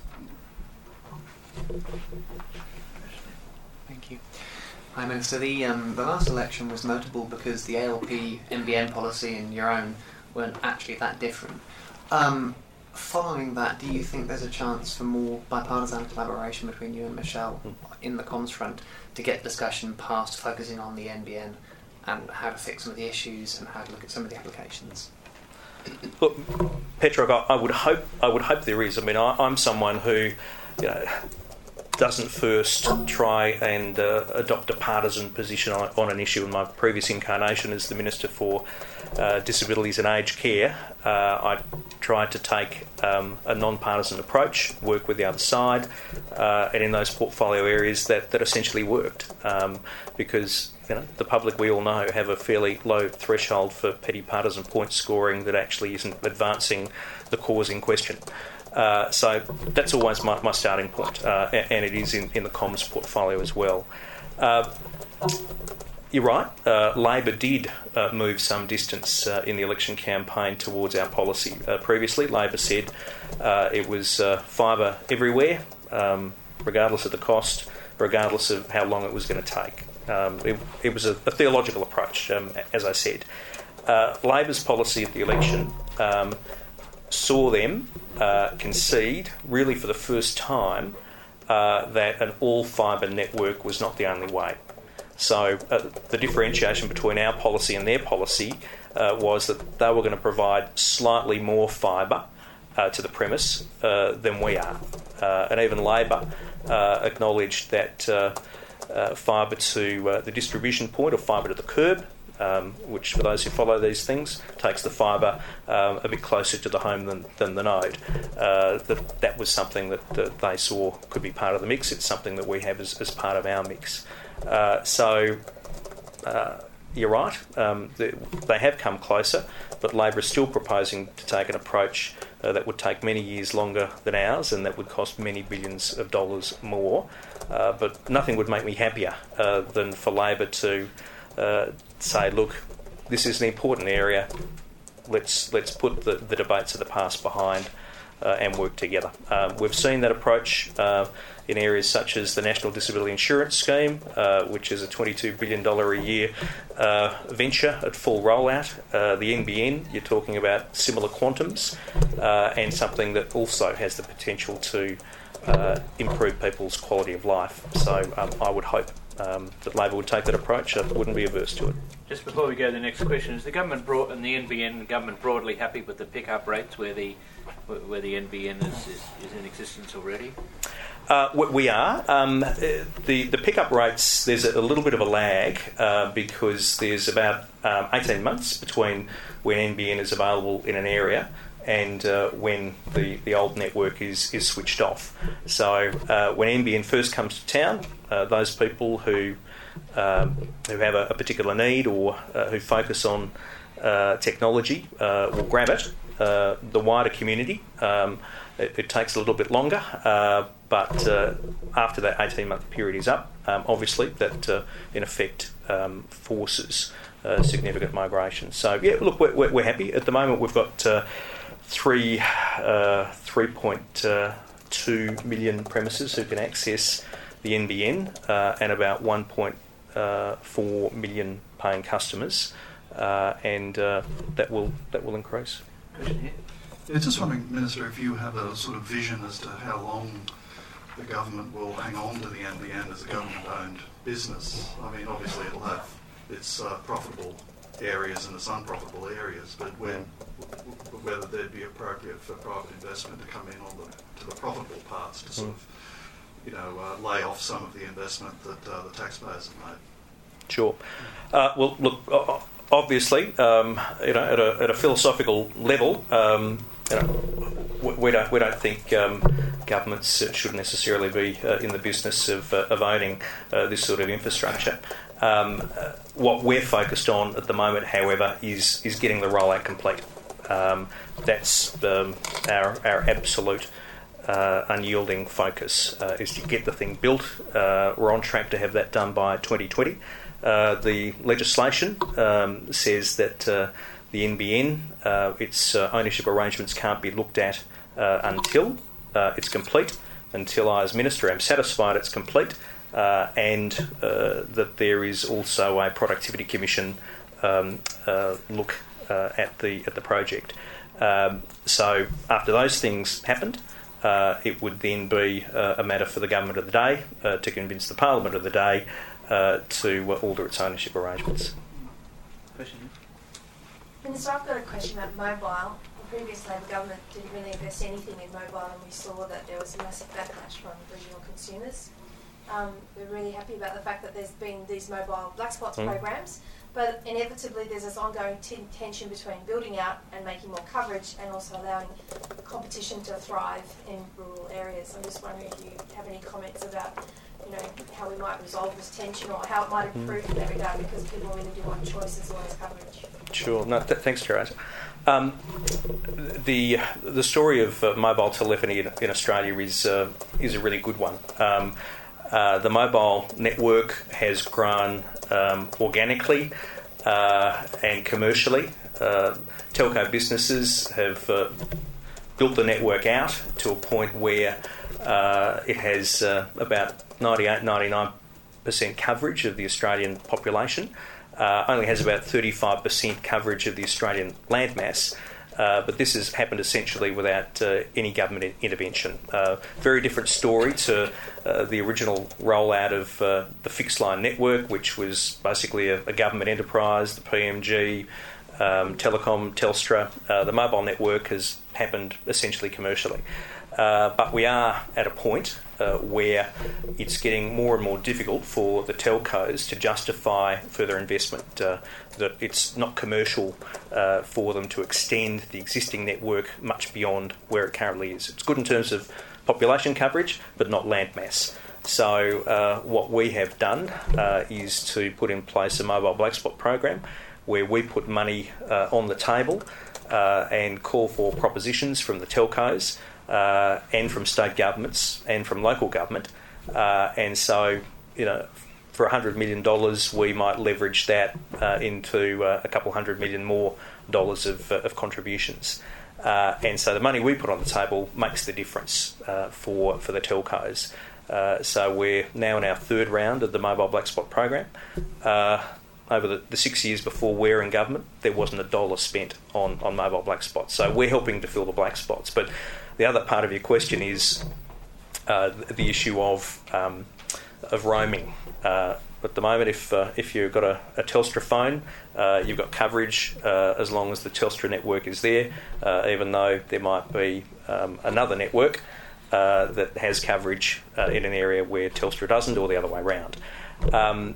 Thank you. Hi, Minister. The, um, the last election was notable because the A L P N B N policy and your own weren't actually that different. Um, following that, do you think there's a chance for more bipartisan collaboration between you and Michelle in the comms front to get discussion past focusing on the N B N and how to fix some of the issues and how to look at some of the applications? Look, Petrock, I, I would hope I would hope there is. I mean, I, I'm someone who, you know, doesn't first try and uh, adopt a partisan position on, on an issue. In my previous incarnation as the Minister for uh, Disabilities and Aged Care, uh, I tried to take um, a non-partisan approach, work with the other side, uh, and in those portfolio areas that, that essentially worked. Um, because you know, the public, we all know, have a fairly low threshold for petty partisan point scoring that actually isn't advancing the cause in question. Uh, so that's always my, my starting point, uh, and, and it is in, in the comms portfolio as well. Uh, you're right, uh, Labor did uh, move some distance uh, in the election campaign towards our policy. Uh, previously, Labor said uh, it was uh, fibre everywhere, um, regardless of the cost, regardless of how long it was going to take. Um, it, it was a, a theological approach, um, as I said. Uh, Labor's policy at the election um, saw them uh, concede, really for the first time, uh, that an all-fibre network was not the only way. So uh, the differentiation between our policy and their policy uh, was that they were going to provide slightly more fibre uh, to the premise uh, than we are. Uh, and even Labor uh, acknowledged that uh, uh, fibre to uh, the distribution point or fibre to the curb, Um, which, for those who follow these things, takes the fibre um, a bit closer to the home than, than the node. Uh, that, that was something that, that they saw could be part of the mix. It's something that we have as, as part of our mix. Uh, so, uh, you're right, um, they, they have come closer, but Labor is still proposing to take an approach uh, that would take many years longer than ours and that would cost many billions of dollars more. Uh, but nothing would make me happier uh, than for Labor to Uh, say, look, this is an important area. Let's let's put the, the debates of the past behind uh, and work together. Um, we've seen that approach uh, in areas such as the National Disability Insurance Scheme, uh, which is a twenty-two billion dollars a year uh, venture at full rollout. Uh, the N B N, you're talking about similar quantums, uh, and something that also has the potential to uh, improve people's quality of life. So um, I would hope Um, that Labor would take that approach. I wouldn't be averse to it. Just before we go to the next question, is the government broad, and the N B N government broadly happy with the pick-up rates where the where the N B N is, is, is in existence already? Uh, we are. Um, the the pick-up rates, there's a little bit of a lag uh, because there's about um, eighteen months between when N B N is available in an area and uh, when the, the old network is, is switched off. So uh, when N B N first comes to town, uh, those people who um, who have a, a particular need or uh, who focus on uh, technology uh, will grab it. Uh, the wider community, um, it, it takes a little bit longer, uh, but uh, after that eighteen-month period is up, um, obviously that uh, in effect um, forces uh, significant migration. So yeah, look, we're, we're happy. At the moment we've got uh, three, uh, three point two million premises who can access the N B N uh, and about one point four million paying customers, uh, and uh, that will that will increase. Yeah, just wondering, Minister, if you have a sort of vision as to how long the government will hang on to the N B N as a government-owned business. I mean, obviously it'll have its uh, profitable areas and its unprofitable areas, but when, whether they'd be appropriate for private investment to come in on the to the profitable parts to sort of, you know, uh, lay off some of the investment that uh, the taxpayers have made. Sure. Uh, well, look, obviously, um, you know, at a, at a philosophical level, um, you know, we don't we don't think um, governments should necessarily be uh, in the business of, uh, of owning uh, this sort of infrastructure. Um, uh, what we're focused on at the moment, however, is is getting the rollout complete. Um, that's um, our our absolute uh, unyielding focus uh, is to get the thing built. Uh, we're on track to have that done by twenty twenty. Uh, the legislation um, says that uh, the N B N, uh, its uh, ownership arrangements can't be looked at uh, until uh, it's complete, until I as Minister am satisfied it's complete, uh, and uh, that there is also a Productivity Commission um, uh, look uh, at the at the project. Um, so after those things happened, uh, it would then be uh, a matter for the Government of the day uh, to convince the Parliament of the day Uh, to uh, alter its ownership arrangements. Question. Minister, I've got a question about mobile. The previous Labor government didn't really invest anything in mobile, and we saw that there was a massive backlash from regional consumers. Um, we're really happy about the fact that there's been these mobile black spots mm. programs, but inevitably there's this ongoing t- tension between building out and making more coverage and also allowing competition to thrive in rural areas. I'm just wondering if you have any comments about, you know, how we might resolve this tension or how it might improve in that regard, because people really do want choice as well as coverage. Sure. No, th- thanks, Gerard. Um, the the story of uh, mobile telephony in, in Australia is uh, is a really good one. Um, uh, the mobile network has grown um, organically uh, and commercially. Uh, telco businesses have uh, built the network out to a point where uh, it has uh, about ninety-eight, ninety-nine percent coverage of the Australian population, uh, only has about thirty-five percent coverage of the Australian landmass, uh, but this has happened essentially without uh, any government in- intervention. Uh, very different story to uh, the original rollout of uh, the fixed line network, which was basically a, a government enterprise, the P M G, um, Telecom, Telstra. Uh, the mobile network has happened essentially commercially. Uh, but we are at a point uh, where it's getting more and more difficult for the telcos to justify further investment, uh, that it's not commercial uh, for them to extend the existing network much beyond where it currently is. It's good in terms of population coverage, but not land mass. So uh, what we have done uh, is to put in place a mobile black spot program where we put money uh, on the table uh, and call for propositions from the telcos Uh, and from state governments and from local government. Uh, and so, you know, for one hundred million dollars, we might leverage that uh, into uh, a couple hundred million more dollars of, uh, of contributions. Uh, and so the money we put on the table makes the difference uh, for, for the telcos. Uh, so we're now in our third round of the Mobile Black Spot program. Uh, over the, the six years before we're in government, there wasn't a dollar spent on, on mobile black spots. So we're helping to fill the black spots. But the other part of your question is uh, the issue of um, of roaming. Uh, at the moment, if uh, if you've got a, a Telstra phone, uh, you've got coverage uh, as long as the Telstra network is there, uh, even though there might be um, another network uh, that has coverage uh, in an area where Telstra doesn't, or the other way around. Um,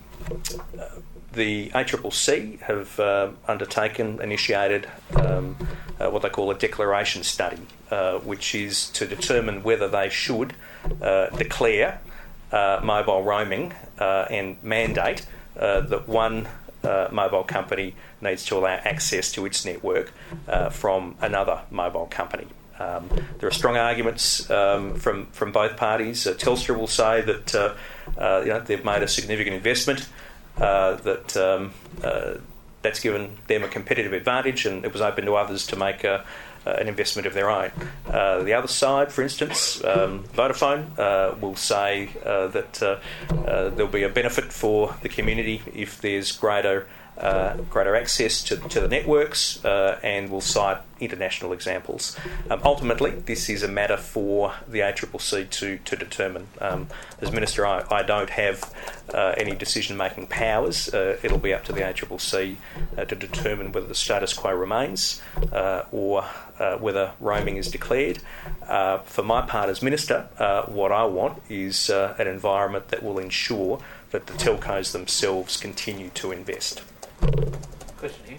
The A C C C have uh, undertaken, initiated um, uh, what they call a declaration study, uh, which is to determine whether they should uh, declare uh, mobile roaming uh, and mandate uh, that one uh, mobile company needs to allow access to its network uh, from another mobile company. Um, there are strong arguments um, from from both parties. Uh, Telstra will say that uh, uh, you know, they've made a significant investment. Uh, that um, uh, that's given them a competitive advantage, and it was open to others to make a, uh, an investment of their own. Uh, the other side, for instance, um, Vodafone uh, will say uh, that uh, uh, there'll be a benefit for the community if there's greater uh, greater access to, to the networks, uh, and will cite international examples. Um, ultimately, this is a matter for the A C C C to, to determine. Um, as Minister, I, I don't have uh, any decision-making powers. Uh, it'll be up to the A C C C uh, to determine whether the status quo remains uh, or uh, whether roaming is declared. Uh, for my part as Minister, uh, what I want is uh, an environment that will ensure that the telcos themselves continue to invest. Question here.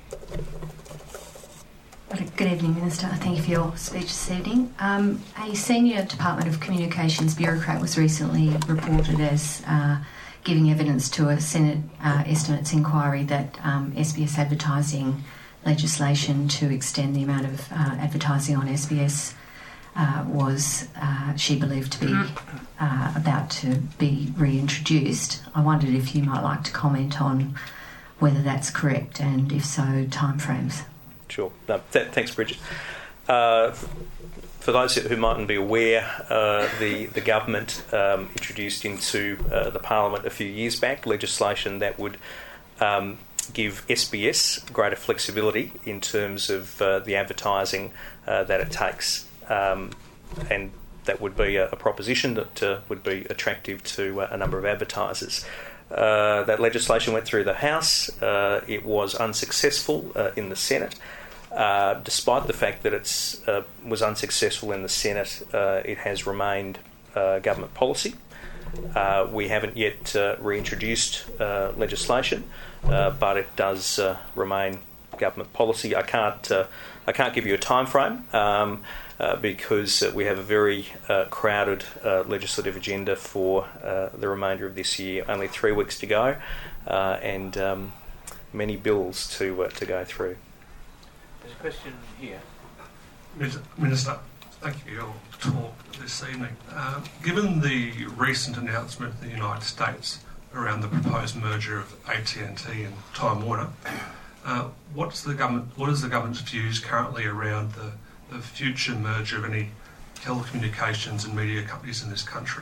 Good evening, Minister. Thank you for your speech this evening. Um, a senior Department of Communications bureaucrat was recently reported as uh, giving evidence to a Senate uh, estimates inquiry that um, S B S advertising legislation to extend the amount of uh, advertising on S B S uh, was, uh, she believed to be uh, about to be reintroduced. I wondered if you might like to comment on whether that's correct, and if so, timeframes. Sure. No, th- thanks, Bridget. Uh, for those who mightn't be aware, uh, the, the government um, introduced into uh, the Parliament a few years back legislation that would um, give S B S greater flexibility in terms of uh, the advertising uh, that it takes. Um, and that would be a, a proposition that uh, would be attractive to uh, a number of advertisers. Uh, that legislation went through the House. Uh, it was unsuccessful uh, in the Senate. Uh, despite the fact that it uh, was unsuccessful in the Senate, uh, it has remained uh, government policy. Uh, we haven't yet uh, reintroduced uh, legislation, uh, but it does uh, remain government policy. I can't uh, I can't give you a time frame um, uh, because uh, we have a very uh, crowded uh, legislative agenda for uh, the remainder of this year. Only three weeks to go, uh, and um, many bills to uh, to go through. There's a question here. Minister, thank you for your talk this evening. Uh, given the recent announcement in the United States around the proposed merger of A T and T and Time Warner, uh, what's the government? What is the government's views currently around the, the future merger of any telecommunications and media companies in this country?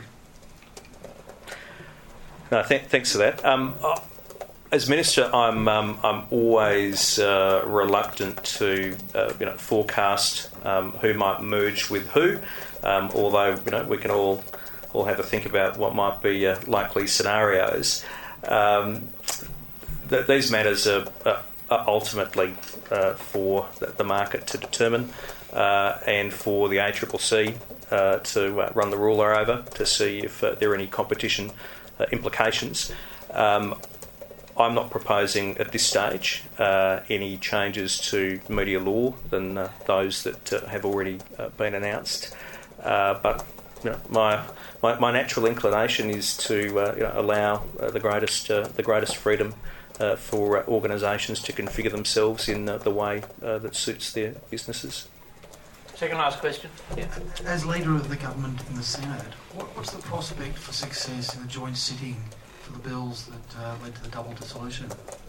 No, th- thanks for that. Um, As Minister, I'm um, I'm always uh, reluctant to uh, you know forecast um, who might merge with who. Um, although you know we can all all have a think about what might be uh, likely scenarios. Um, th- these matters are, are, are ultimately uh, for the market to determine, uh, and for the A C C C uh, to uh, run the ruler over to see if uh, there are any competition uh, implications. Um, I'm not proposing at this stage uh, any changes to media law than uh, those that uh, have already uh, been announced. Uh, but you know, my, my my natural inclination is to uh, you know, allow uh, the greatest uh, the greatest freedom uh, for uh, organisations to configure themselves in uh, the way uh, that suits their businesses. Second last question. Yeah. As leader of the government in the Senate, what, what's the prospect for success in the joint sitting for the bills that uh, led to the double dissolution?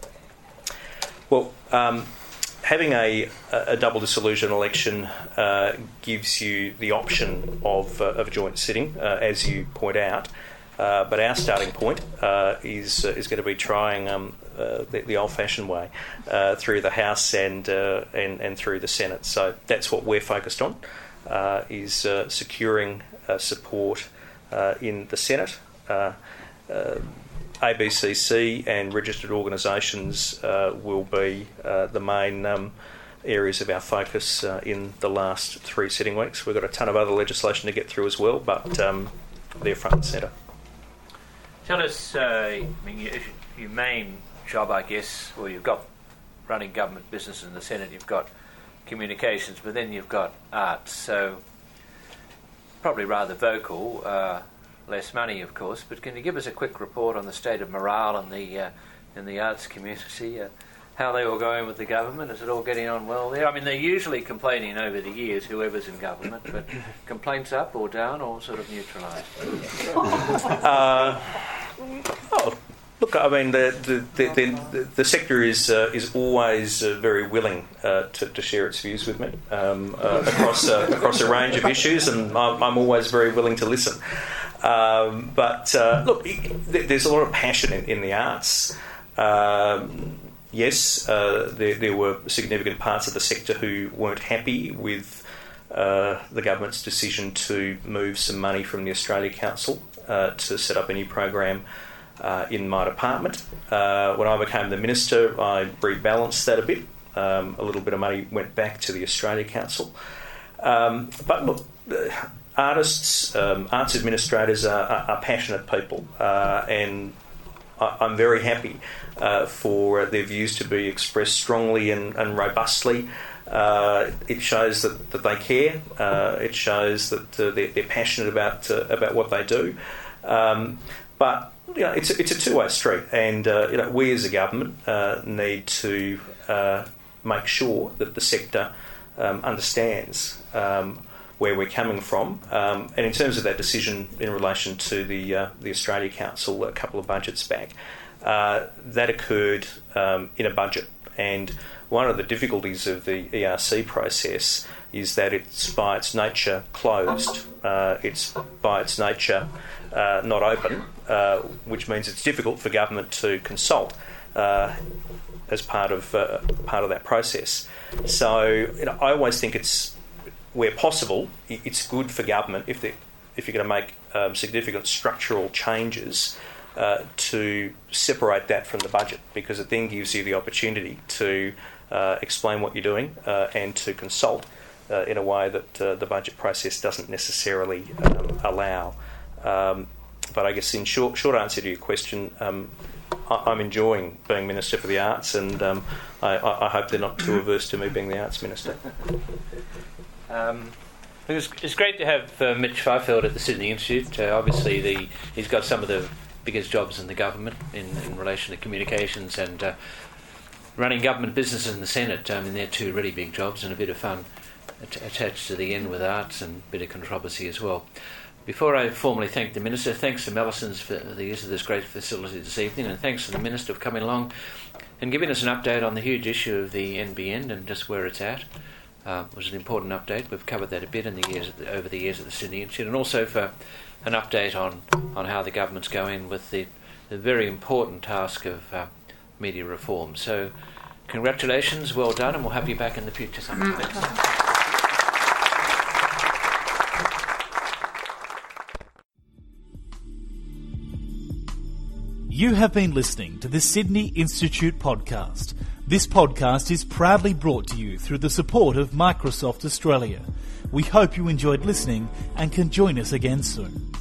Well, um, having a, a double dissolution election uh, gives you the option of, uh, of a joint sitting, uh, as you point out. Uh, but our starting point uh, is uh, is going to be trying um, uh, the, the old-fashioned way uh, through the House and, uh, and and through the Senate. So that's what we're focused on: uh, is uh, securing uh, support uh, in the Senate. Uh, uh, A B C C and registered organisations uh, will be uh, the main um, areas of our focus uh, in the last three sitting weeks. We've got a ton of other legislation to get through as well, but um, they're front and centre. Tell us, uh, I mean, your, your main job, I guess, well, you've got running government business in the Senate, you've got communications, but then you've got arts, so probably rather vocal. Uh, Less money, of course, but can you give us a quick report on the state of morale in the uh, in the arts community? Uh, how they all going with the government? Is it all getting on well there? I mean, they're usually complaining over the years, whoever's in government, but complaints up or down or sort of neutralised? Uh, oh, look, I mean, the the the, the, the sector is uh, is always uh, very willing uh, to, to share its views with me um, uh, across uh, across a range of issues, and I'm, I'm always very willing to listen. Um, but uh, look, there's a lot of passion in, in the arts. Um, yes, uh, there, there were significant parts of the sector who weren't happy with uh, the government's decision to move some money from the Australia Council uh, to set up a new program uh, in my department. Uh, when I became the minister, I rebalanced that a bit. Um, a little bit of money went back to the Australia Council. Um, but look, uh, artists, um, arts administrators are, are, are passionate people, uh, and I, I'm very happy uh, for their views to be expressed strongly and, and robustly. Uh, it shows that, that they care. Uh, it shows that uh, they're, they're passionate about uh, about what they do. Um, but you know, it's a, it's a two-way street, and uh, you know, we as a government uh, need to uh, make sure that the sector um, understands um, where we're coming from. Um, and in terms of that decision in relation to the uh, the Australia Council a couple of budgets back, uh, that occurred um, in a budget. And one of the difficulties of the E R C process is that it's by its nature closed. Uh, it's by its nature uh, not open, uh, which means it's difficult for government to consult uh, as part of uh, part of that process. So you know, I always think it's, where possible, it's good for government if they if you're going to make um, significant structural changes uh, to separate that from the budget, because it then gives you the opportunity to uh, explain what you're doing uh, and to consult uh, in a way that uh, the budget process doesn't necessarily um, allow. Um, but I guess in short, short answer to your question, um, I, I'm enjoying being Minister for the Arts, and um, I, I hope they're not too averse to me being the Arts Minister. Um, it was, it's great to have uh, Mitch Fifield at the Sydney Institute. Uh, obviously, the, he's got some of the biggest jobs in the government in, in relation to communications and uh, running government businesses in the Senate. I mean, they're two really big jobs, and a bit of fun at- attached to the end with arts and a bit of controversy as well. Before I formally thank the Minister, thanks to Mellison's for the use of this great facility this evening, and thanks to the Minister for coming along and giving us an update on the huge issue of the N B N and just where it's at. Uh, it was an important update. We've covered that a bit in the years the, over the years at the Sydney Institute, and also for an update on, on how the government's going with the, the very important task of uh, media reform. So, congratulations, well done, and we'll have you back in the future sometime. Mm-hmm. You have been listening to the Sydney Institute podcast. This podcast is proudly brought to you through the support of Microsoft Australia. We hope you enjoyed listening and can join us again soon.